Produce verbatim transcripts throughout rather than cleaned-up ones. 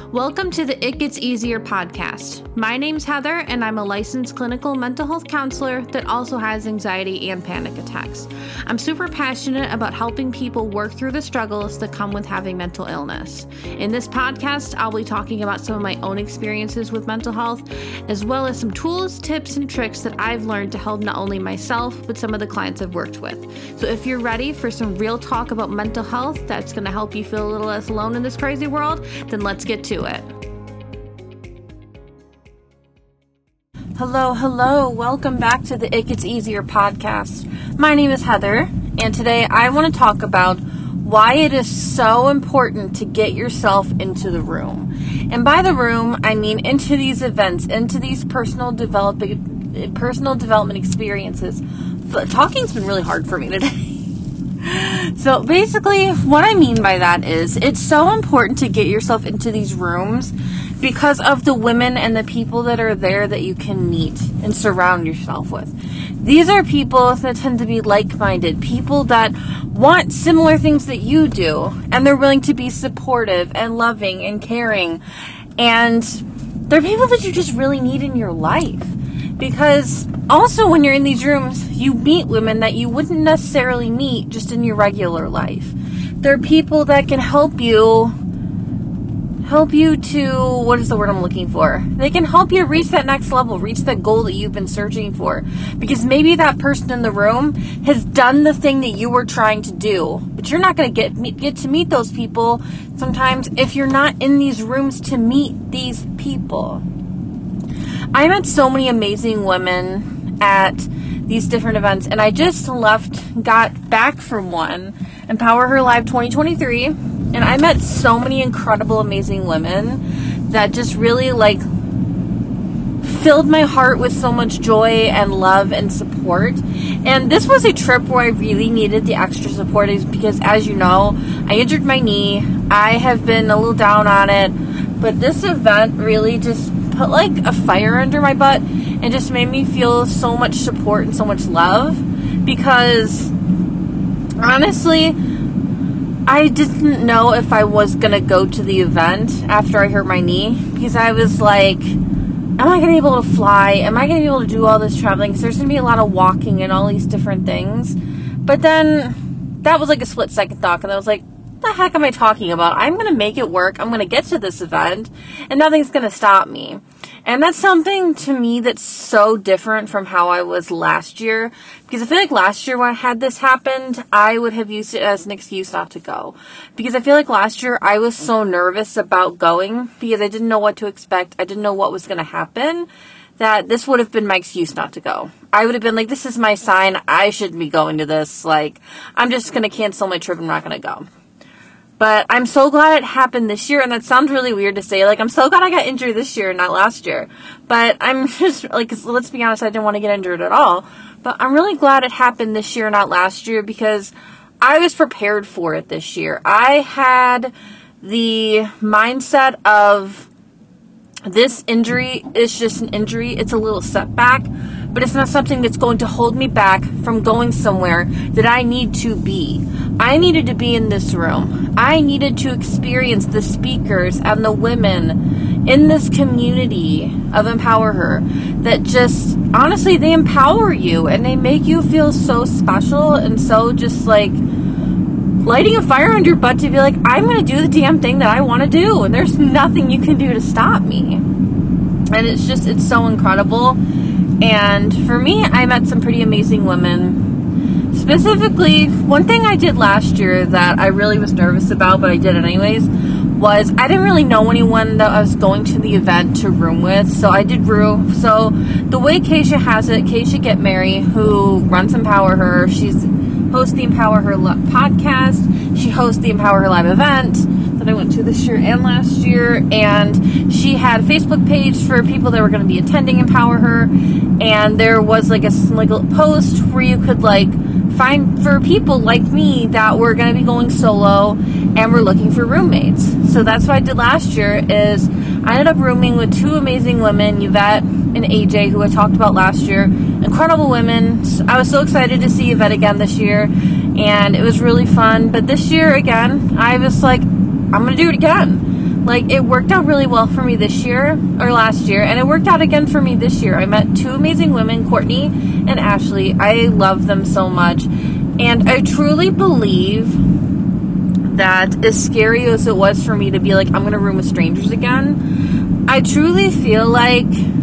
Welcome to the It Gets Easier podcast. My name's Heather, and I'm a licensed clinical mental health counselor that also has anxiety and panic attacks. I'm super passionate about helping people work through the struggles that come with having mental illness. In this podcast, I'll be talking about some of my own experiences with mental health, as well as some tools, tips, and tricks that I've learned to help not only myself, but some of the clients I've worked with. So if you're ready for some real talk about mental health that's going to help you feel a little less alone in this crazy world, then let's get to it. Hello, hello. Welcome back to the It Gets Easier podcast. My name is Heather, and today I want to talk about why it is so important to get yourself into the room. And by the room, I mean into these events, into these personal development, personal development experiences. But talking's been really hard for me today. So basically, what I mean by that is it's so important to get yourself into these rooms because of the women and the people that are there that you can meet and surround yourself with. These are people that tend to be like-minded, people that want similar things that you do, and they're willing to be supportive and loving and caring. And they're people that you just really need in your life. Because also when you're in these rooms, you meet women that you wouldn't necessarily meet just in your regular life. They're people that can help you, help you to, what is the word I'm looking for? They can help you reach that next level, reach that goal that you've been searching for. Because maybe that person in the room has done the thing that you were trying to do. But you're not going to get get to meet those people sometimes if you're not in these rooms to meet these people. I met so many amazing women at these different events, and I just left, got back from one, Empower Her Live twenty twenty-three, and I met so many incredible, amazing women that just really, like, filled my heart with so much joy and love and support. And this was a trip where I really needed the extra support because, as you know, I injured my knee. I have been a little down on it, but this event really just put like a fire under my butt and just made me feel so much support and so much love, because honestly I didn't know if I was gonna go to the event after I hurt my knee, because I was like, am I gonna be able to fly? Am I gonna be able to do all this traveling? Because there's gonna be a lot of walking and all these different things. But then that was like a split second thought, and I was like, what the heck am I talking about? I'm going to make it work. I'm going to get to this event, and nothing's going to stop me. And that's something to me that's so different from how I was last year, because I feel like last year when I had this happened, I would have used it as an excuse not to go. Because I feel like last year I was so nervous about going because I didn't know what to expect. I didn't know what was going to happen, that this would have been my excuse not to go. I would have been like, this is my sign. I shouldn't be going to this. Like, I'm just going to cancel my trip. I'm not going to go. But I'm so glad it happened this year, and that sounds really weird to say. Like, I'm so glad I got injured this year, not last year. But I'm just, like, let's be honest, I didn't want to get injured at all. But I'm really glad it happened this year, not last year, because I was prepared for it this year. I had the mindset of, this injury is just an injury. It's a little setback, but it's not something that's going to hold me back from going somewhere that I need to be. I needed to be in this room. I needed to experience the speakers and the women in this community of Empower Her that just, honestly, they empower you and they make you feel so special and so just like lighting a fire under your butt to be like, I'm going to do the damn thing that I want to do, and there's nothing you can do to stop me. And it's just, it's so incredible. And for me, I met some pretty amazing women. Specifically, one thing I did last year that I really was nervous about, but I did it anyways, was I didn't really know anyone that I was going to the event to room with, so I did room. So the way Keisha has it, Keisha Get Mary, who runs Empower Her, she's hosts the Empower Her podcast. She hosts the Empower Her Live event that I went to this year and last year. And she had a Facebook page for people that were going to be attending Empower Her. And there was like a like a post where you could like find for people like me that were going to be going solo and were looking for roommates. So that's what I did last year is I ended up rooming with two amazing women, Yvette and A J, who I talked about last year. Incredible women. I was so excited to see Yvette again this year, and it was really fun. But this year, again, I was like, I'm going to do it again. Like, it worked out really well for me this year, or last year, and it worked out again for me this year. I met two amazing women, Courtney and Ashley. I love them so much. And I truly believe that, as scary as it was for me to be like, I'm going to room with strangers again, I truly feel like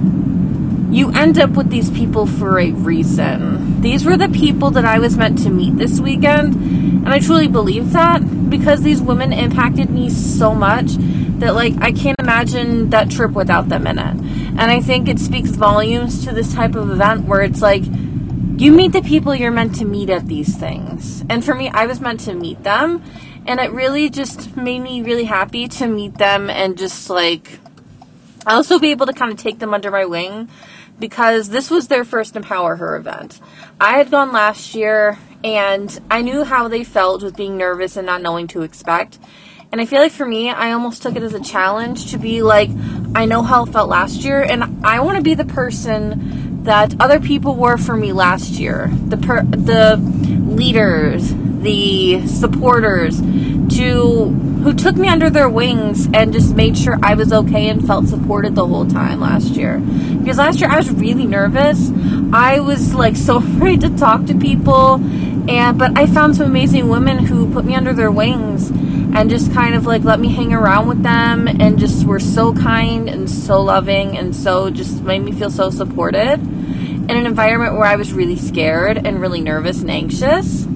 you end up with these people for a reason. These were the people that I was meant to meet this weekend, and I truly believe that, because these women impacted me so much that, like, I can't imagine that trip without them in it. And I think it speaks volumes to this type of event where it's like, you meet the people you're meant to meet at these things. And for me, I was meant to meet them, and it really just made me really happy to meet them and just, like, also be able to kind of take them under my wing, because this was their first Empower Her event. I had gone last year, and I knew how they felt with being nervous and not knowing to expect. And I feel like for me, I almost took it as a challenge to be like, I know how it felt last year, and I want to be the person that other people were for me last year. The per- the leaders, the supporters, to who took me under their wings and just made sure I was okay and felt supported the whole time last year. Because last year I was really nervous. I was like so afraid to talk to people, and but I found some amazing women who put me under their wings and just kind of like let me hang around with them, and just were so kind and so loving, and so just made me feel so supported in an environment where I was really scared and really nervous and anxious.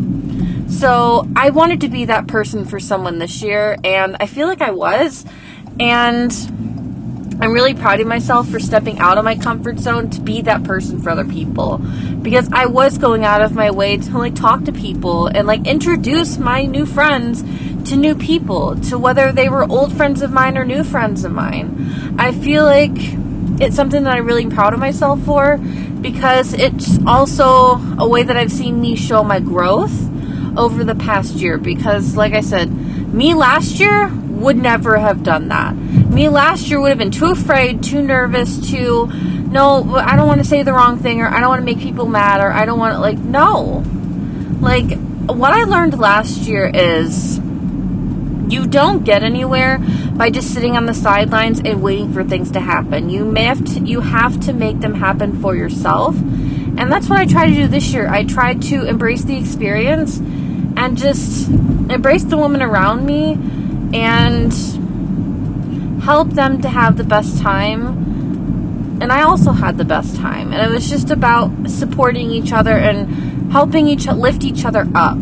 So I wanted to be that person for someone this year, and I feel like I was. And I'm really proud of myself for stepping out of my comfort zone to be that person for other people, because I was going out of my way to like talk to people and like introduce my new friends to new people, to whether they were old friends of mine or new friends of mine. I feel like it's something that I'm really proud of myself for, because it's also a way that I've seen me show my growth over the past year. Because like I said, me last year would never have done that. Me last year would have been too afraid, too nervous, too, no, I don't want to say the wrong thing, or I don't want to make people mad, or I don't want to, like, no. Like, what I learned last year is you don't get anywhere by just sitting on the sidelines and waiting for things to happen. You may have to, you have to make them happen for yourself. And that's what I tried to do this year. I tried to embrace the experience and just embrace the women around me and help them to have the best time. And I also had the best time. And it was just about supporting each other and helping each lift each other up.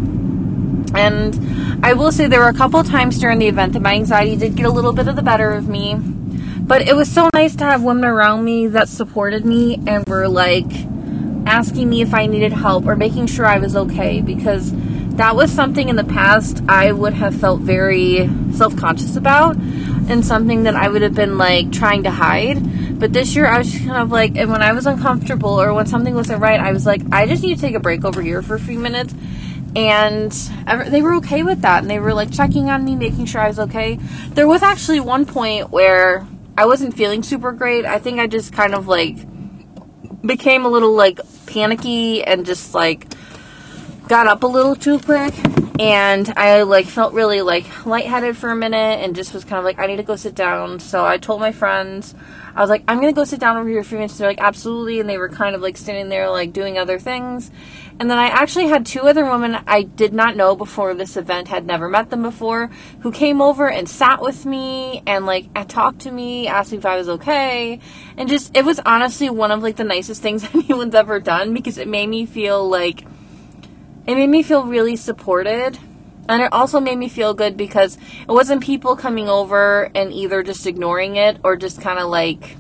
And I will say there were a couple of times during the event that my anxiety did get a little bit of the better of me. But it was so nice to have women around me that supported me and were like asking me if I needed help or making sure I was okay, because that was something in the past I would have felt very self-conscious about, and something that I would have been like trying to hide. But this year I was just kind of like, and when I was uncomfortable or when something wasn't right, I was like, I just need to take a break over here for a few minutes. And they were okay with that, and they were like checking on me, making sure I was okay. There was actually one point where I wasn't feeling super great. I think I just kind of like became a little like panicky and just like got up a little too quick, and I like felt really like lightheaded for a minute and just was kind of like, I need to go sit down. So I told my friends, I was like, I'm gonna go sit down over here for a few minutes. They're like, absolutely. And they were kind of like standing there like doing other things. And then I actually had two other women I did not know before this event, had never met them before, who came over and sat with me and like talked to me, asked me if I was okay. And just, it was honestly one of like the nicest things anyone's ever done, because it made me feel like, it made me feel really supported. And it also made me feel good because it wasn't people coming over and either just ignoring it or just kind of like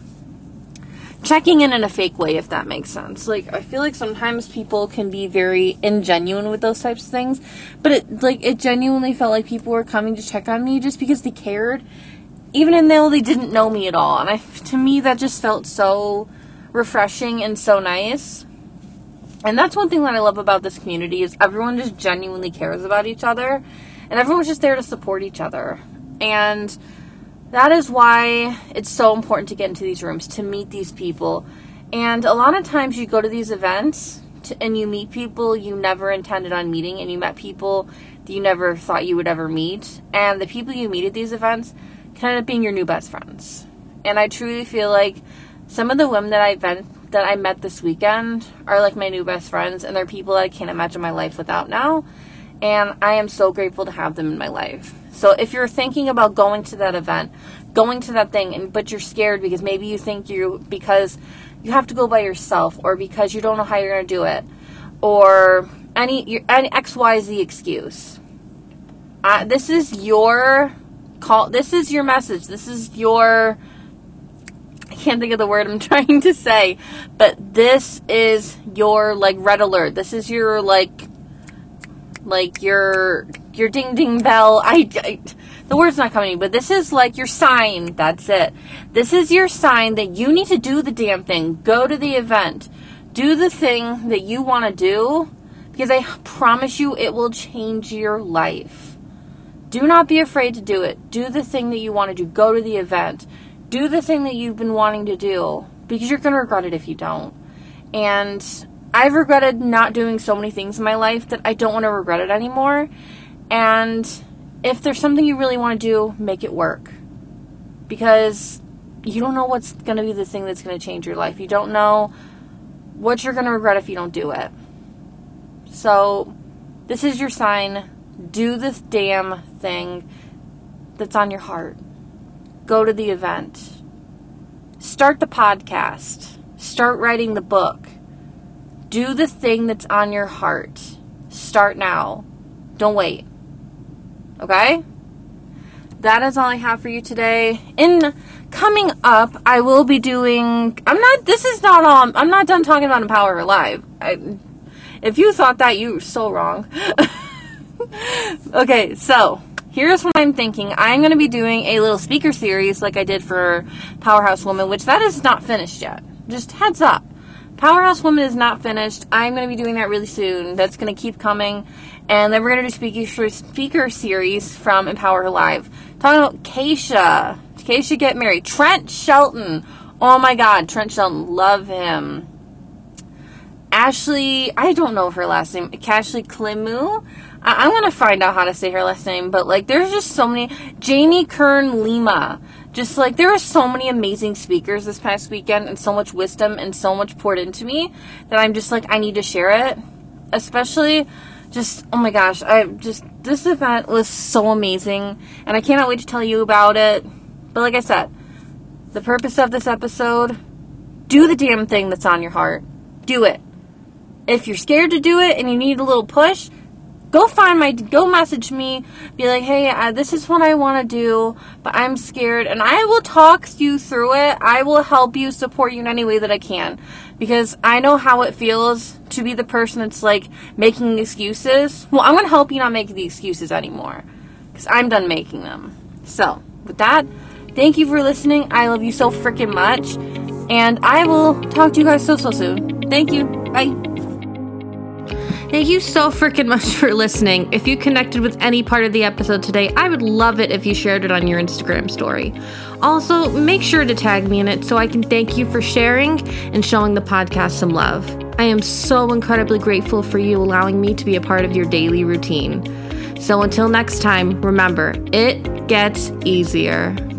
checking in in a fake way, if that makes sense. Like, I feel like sometimes people can be very ingenuine with those types of things, but it like it genuinely felt like people were coming to check on me just because they cared, even though they didn't know me at all. And I, to me, that just felt so refreshing and so nice. And that's one thing that I love about this community, is everyone just genuinely cares about each other, and everyone's just there to support each other. And that is why it's so important to get into these rooms, to meet these people. And a lot of times you go to these events to, and you meet people you never intended on meeting, and you met people that you never thought you would ever meet. And the people you meet at these events, can end up being your new best friends. And I truly feel like some of the women that I met, that I met this weekend are like my new best friends, and they're people that I can't imagine my life without now. And I am so grateful to have them in my life. So if you're thinking about going to that event, going to that thing, and but you're scared because maybe you think you, because you have to go by yourself, or because you don't know how you're going to do it, or any, any X Y Z excuse. Uh, this is your call. This is your message. This is your, I can't think of the word I'm trying to say, but this is your, like, red alert. This is your, like, like, your, your ding ding bell. I, I the word's not coming, but this is, like, your sign. That's it. This is your sign that you need to do the damn thing. Go to the event. Do the thing that you want to do, because I promise you it will change your life. Do not be afraid to do it. Do the thing that you want to do. Go to the event. Do the thing that you've been wanting to do, because you're going to regret it if you don't. And I've regretted not doing so many things in my life that I don't want to regret it anymore. And if there's something you really want to do, make it work. Because you don't know what's going to be the thing that's going to change your life. You don't know what you're going to regret if you don't do it. So this is your sign. Do this damn thing that's on your heart. Go to the event. Start the podcast. Start writing the book. Do the thing that's on your heart. Start now. Don't wait. Okay? That is all I have for you today. In coming up, I will be doing, I'm not, this is not all, I'm not done talking about Empower Her Live. I, if you thought that, you were so wrong. Okay, so here's what I'm thinking. I'm going to be doing a little speaker series like I did for Powerhouse Woman, which that is not finished yet. Just heads up. Powerhouse Woman is not finished. I'm going to be doing that really soon. That's going to keep coming. And then we're going to do speaker, speaker series from Empower Her Live. Talking about Keisha. Keisha Get Married. Trent Shelton. Oh my God, Trent Shelton. Love him. Ashley, I don't know her last name. Ashley Klimu. I, I want to find out how to say her last name, but like there's just so many. Jamie Kern Lima. Just like there are so many amazing speakers this past weekend, and so much wisdom and so much poured into me that I'm just like, I need to share it. Especially just, oh my gosh, I just, this event was so amazing, and I cannot wait to tell you about it. But like I said, the purpose of this episode, do the damn thing that's on your heart. Do it. If you're scared to do it and you need a little push, go find my, go message me, be like, hey, uh, this is what I want to do, but I'm scared, and I will talk you through it. I will help you, support you in any way that I can, because I know how it feels to be the person that's like making excuses. Well, I'm going to help you not make the excuses anymore, because I'm done making them. So, with that, thank you for listening. I love you so freaking much, and I will talk to you guys so, so soon. Thank you. Bye. Thank you so freaking much for listening. If you connected with any part of the episode today, I would love it if you shared it on your Instagram story. Also, make sure to tag me in it so I can thank you for sharing and showing the podcast some love. I am so incredibly grateful for you allowing me to be a part of your daily routine. So until next time, remember, it gets easier.